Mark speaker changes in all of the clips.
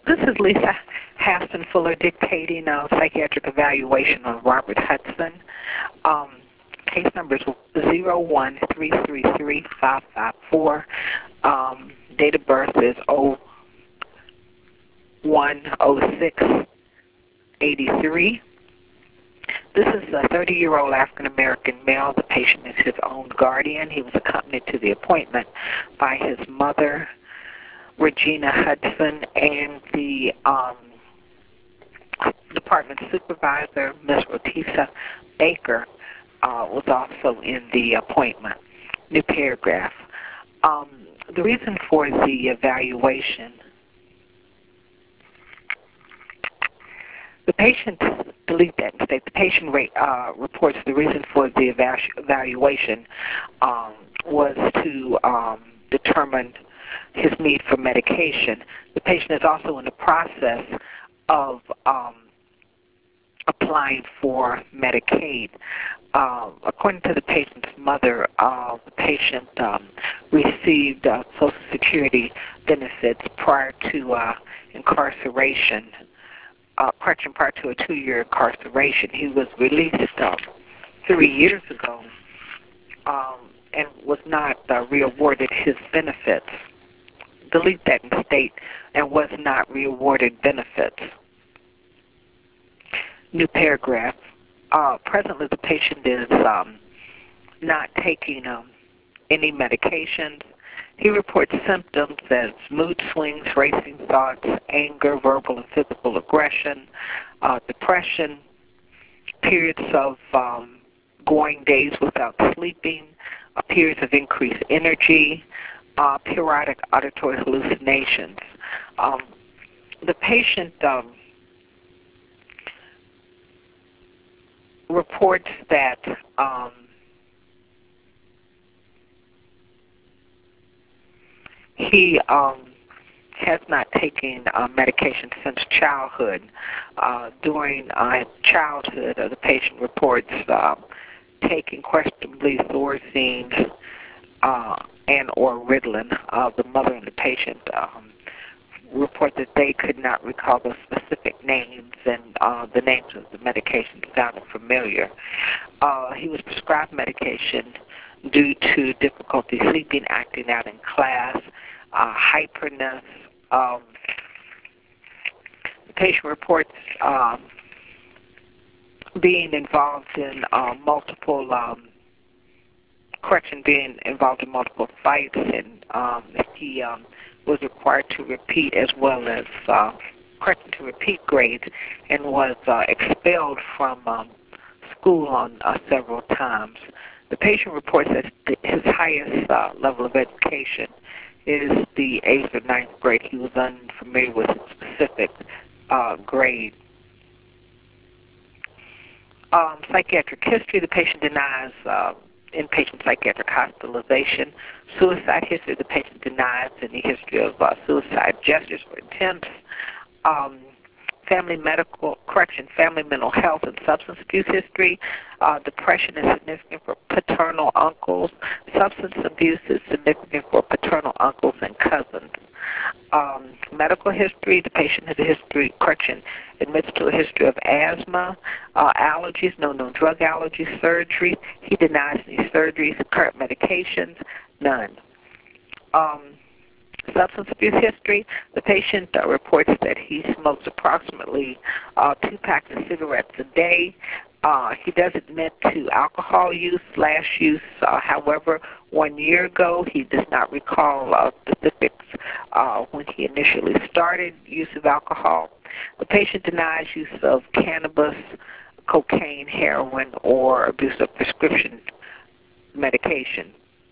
Speaker 1: This is Lisa Haston Fuller dictating a psychiatric evaluation on Robert Hudson. Um, Case number is 013333554. Date of birth is 010683. This is a 30-year-old African-American male. The patient is his own guardian. He was accompanied to the appointment by his mother, Regina Hudson, and the department supervisor, Ms. Rotisa Baker, was also in the appointment. New paragraph. The reason for the evaluation, the patient, delete that and state, the patient reports the reason for the evaluation was to determine his need for medication. The patient is also in the process of applying for Medicaid. According to the patient's mother, the patient received Social Security benefits prior to incarceration. Prior to a 2-year incarceration. He was released 3 years ago and was not reawarded his benefits. Delete that and state, and was not reawarded benefits. New paragraph. Presently, the patient is not taking any medications. He reports symptoms as mood swings, racing thoughts, anger, verbal and physical aggression, depression, periods of going days without sleeping, periods of increased energy, periodic auditory hallucinations. The patient reports that he has not taken medication since childhood. During childhood, the patient reports taking questionably Thorazine and or Ritalin. The mother and the patient report that they could not recall the specific names, and the names of the medication sounded familiar. He was prescribed medication due to difficulty sleeping, acting out in class, hyperness. The patient reports being involved in being involved in multiple fights, and he was required to repeat as well as to repeat grades, and was expelled from school on several times. The patient reports that his highest level of education is the 8th or 9th grade. He was unfamiliar with his specific grade. Psychiatric history, the patient denies inpatient psychiatric hospitalization. Suicide history, the patient denies any history of suicide gestures or attempts. Family mental health and substance abuse history. Depression is significant for paternal uncles. Substance abuse is significant for paternal uncles and cousins. Medical history, the patient has a history, admits to a history of asthma, allergies, no known drug allergies, surgery. He denies any surgeries, current medications, none. Substance abuse history, the patient reports that he smokes approximately 2 packs of cigarettes a day. He does admit to alcohol use, last use, however, 1 year ago. He does not recall specifics when he initially started use of alcohol. The patient denies use of cannabis, cocaine, heroin, or abuse of prescription medication.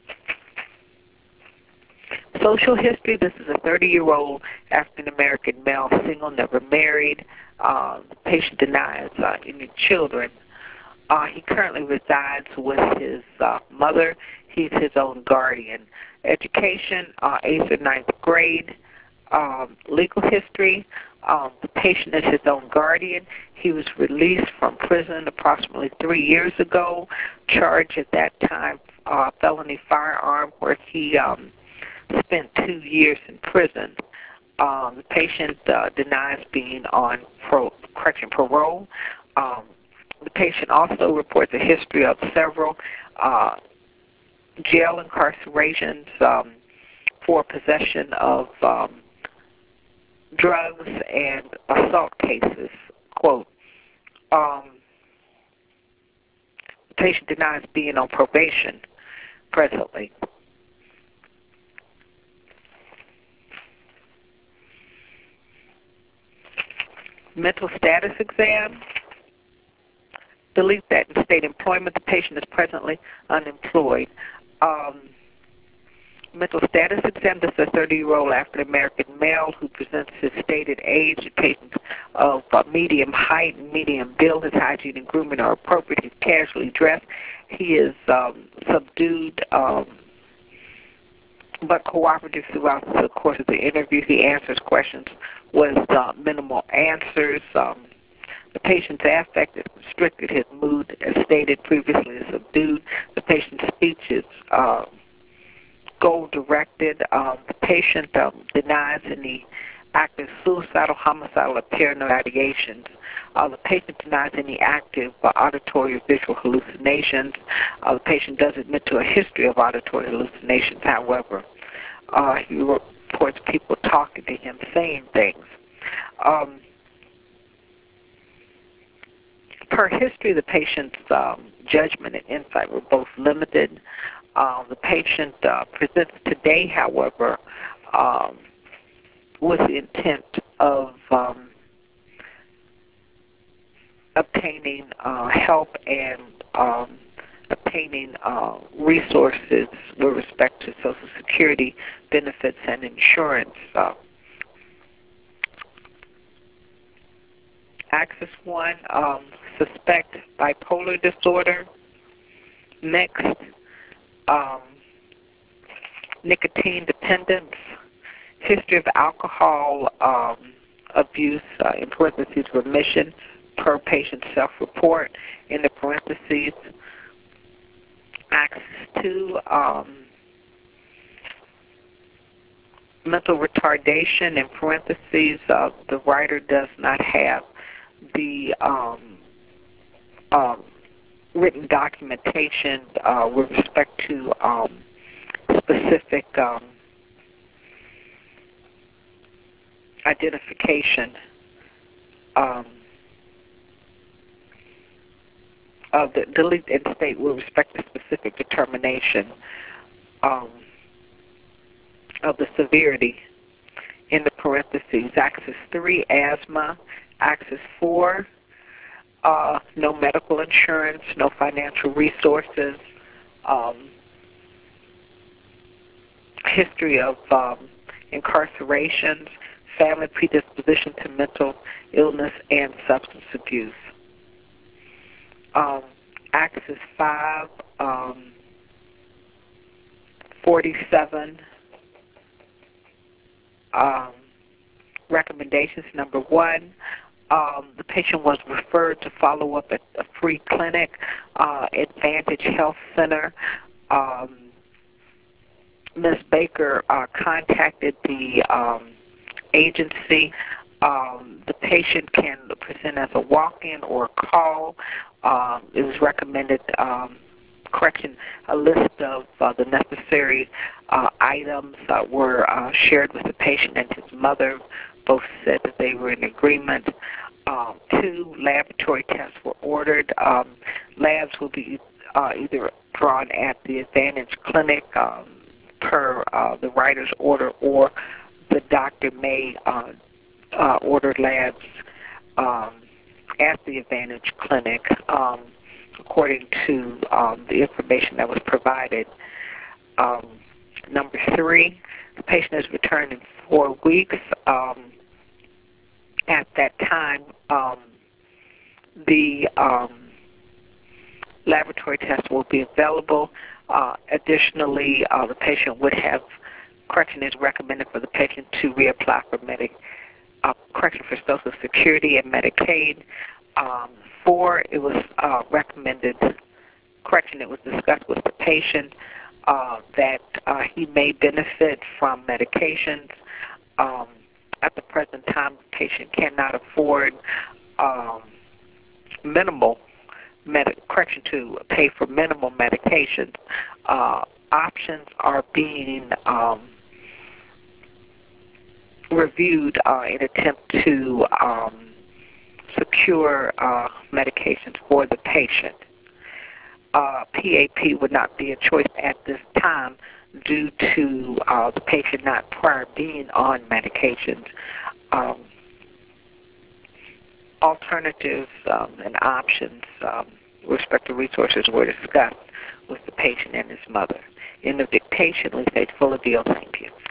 Speaker 1: Social history, this is a 30-year-old African-American male, single, never married. The patient denies any children. He currently resides with his mother. He's his own guardian. Education, 8th or 9th grade. Legal history, the patient is his own guardian. He was released from prison approximately 3 years ago, charged at that time felony firearm, where he spent 2 years in prison. The patient denies being on parole. The patient also reports a history of several jail incarcerations for possession of drugs and assault cases. Quote, the patient denies being on probation presently. Mental status exam. Delete that. In state employment, the patient is presently unemployed. Mental status exam. This is a 30-year-old African-American male who presents his stated age. The patient of medium height and medium build. His hygiene and grooming are appropriate. He's casually dressed. He is subdued but cooperative throughout the course of the interview. He answers questions with minimal answers. The patient's affect is restricted. His mood, as stated previously, is subdued. The patient's speech is goal-directed. The patient denies any active suicidal, homicidal, or paranoid ideations. The patient denies any active auditory or visual hallucinations. The patient does admit to a history of auditory hallucinations. However, he reports people talking to him, saying things. Per history, the patient's judgment and insight were both limited. The patient presents today, however, with the intent of obtaining help and obtaining resources with respect to Social Security benefits and insurance. Axis 1, suspect bipolar disorder. Next, nicotine dependence, history of alcohol abuse, in parentheses, remission, per patient self-report, in the parentheses. Axis 2, mental retardation, in parentheses, the writer does not have the written documentation with respect to specific identification of the delete and state with respect to specific determination of the severity, in the parentheses. Axis 3, asthma. Axis 4, no medical insurance, no financial resources, history of incarcerations, family predisposition to mental illness and substance abuse. Axis 5, 47, recommendations. Number 1, the patient was referred to follow up at a free clinic, Advantage Health Center. Ms. Baker contacted the agency. The patient can present as a walk-in or a call. It was recommended, a list of the necessary items were shared with the patient and his mother. Both said that they were in agreement. 2 laboratory tests were ordered. Labs will be either drawn at the Advantage Clinic per the writer's order, or the doctor may order labs at the Advantage Clinic according to the information that was provided. Number 3, the patient is returned in 4 weeks. At that time, the laboratory test will be available. Additionally, the patient would have, correction is recommended for the patient to reapply for for Social Security and Medicaid. 4, it was recommended, it was discussed with the patient that he may benefit from medications at the present time, the patient cannot afford minimal correction to pay for minimal medications. Options are being reviewed in attempt to secure medications for the patient. PAP would not be a choice at this time due to the patient not prior being on medications. Alternatives and options with respect to resources were discussed with the patient and his mother. In the dictation, we say full of deal. Thank you.